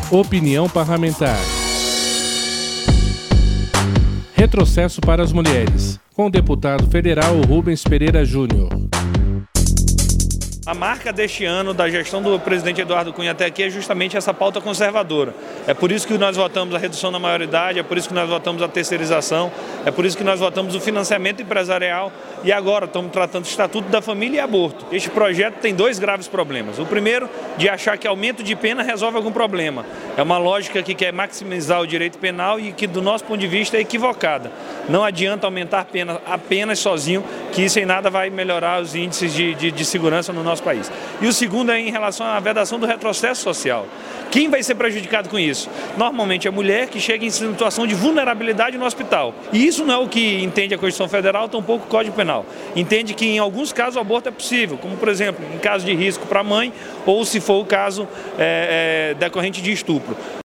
Opinião parlamentar. Retrocesso para as mulheres, com o deputado federal Rubens Pereira Júnior. A marca deste ano da gestão do presidente Eduardo Cunha até aqui é justamente essa pauta conservadora. É por isso que nós votamos a redução da maioridade, é por isso que nós votamos a terceirização, é por isso que nós votamos o financiamento empresarial e agora estamos tratando o Estatuto da Família e aborto. Este projeto tem dois graves problemas. O primeiro, de achar que aumento de pena resolve algum problema. É uma lógica que quer maximizar o direito penal e que, do nosso ponto de vista, é equivocada. Não adianta aumentar a pena apenas sozinho, que isso em nada vai melhorar os índices de segurança no nosso país. E o segundo é em relação à vedação do retrocesso social. Quem vai ser prejudicado com isso? Normalmente a mulher que chega em situação de vulnerabilidade no hospital. E isso não é o que entende a Constituição Federal, tampouco o Código Penal. Entende que em alguns casos o aborto é possível, como por exemplo, em caso de risco para a mãe ou se for o caso decorrente de estupro.